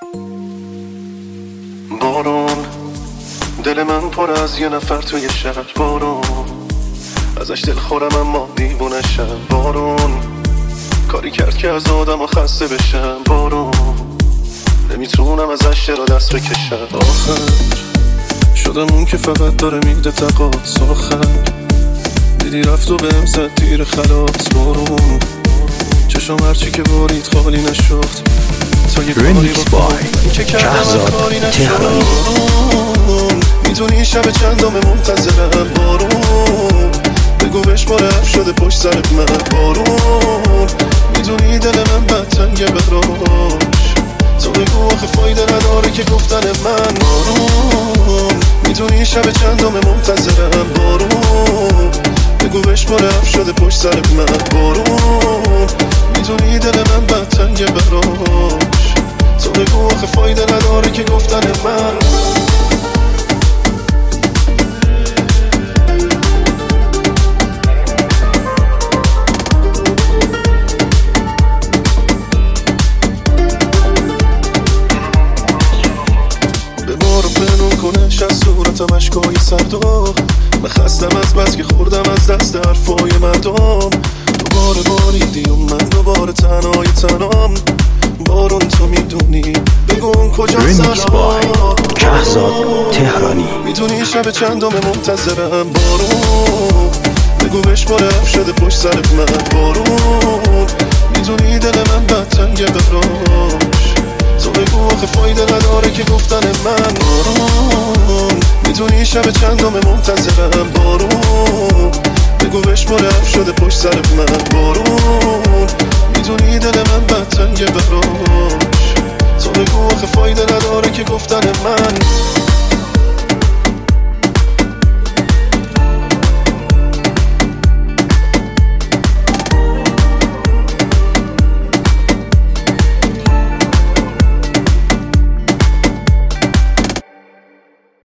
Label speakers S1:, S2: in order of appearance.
S1: بارون دل من پر از یه نفر توی شهر. بارون ازش دل خورم اما دیوونشم. بارون کاری کرد که از آدم خسته بشم. بارون نمیتونم ازش را دست بکشم. آخر شدم اون که فقط داره میده تقاص. آخر دیدی رفت و بهم زد تیر خلاص. بارون چشم هرچی که بارید خالی نشد تا یه کاری بکنم که کردم کاری نشد. میدونی شب چندم منتظرم. بارون بگو بهش بارف شده پشت سر من. بارون میدونی دل من بدتنگه براش. تو بگو آخه فایده نداره که گفتن من. بارون میدونی شب چندم منتظرم. بارون بگو بهش بارف شده پشت سر من. بارون میدونی دل من بدتنگه براش. تو بگو آخه فایده نداره که گفتن من. کنش از صورتم اشکای سردم. من خستم از بس که خوردم از دست حرفای مردم. دوباره باریدی و من دوباره تنهای تنم. بارون تو میدونی بگو اون کجا سرم.
S2: کهزاد تهرانی.
S1: میدونی شب چندم منتظرم. بارون بگو بهش بارف شده پشت سر من. بارون میدونی دل من بدتنگه براش. تو بگو آخه فایده نداره که گفتن من. بارون میدونی شب چندم منتظرم. بارون بگو بهش بارف شده پشت سر من. بارون میدونی دل من بدتنگه براش. تو بگو آخه فایده نداره که گفتن من.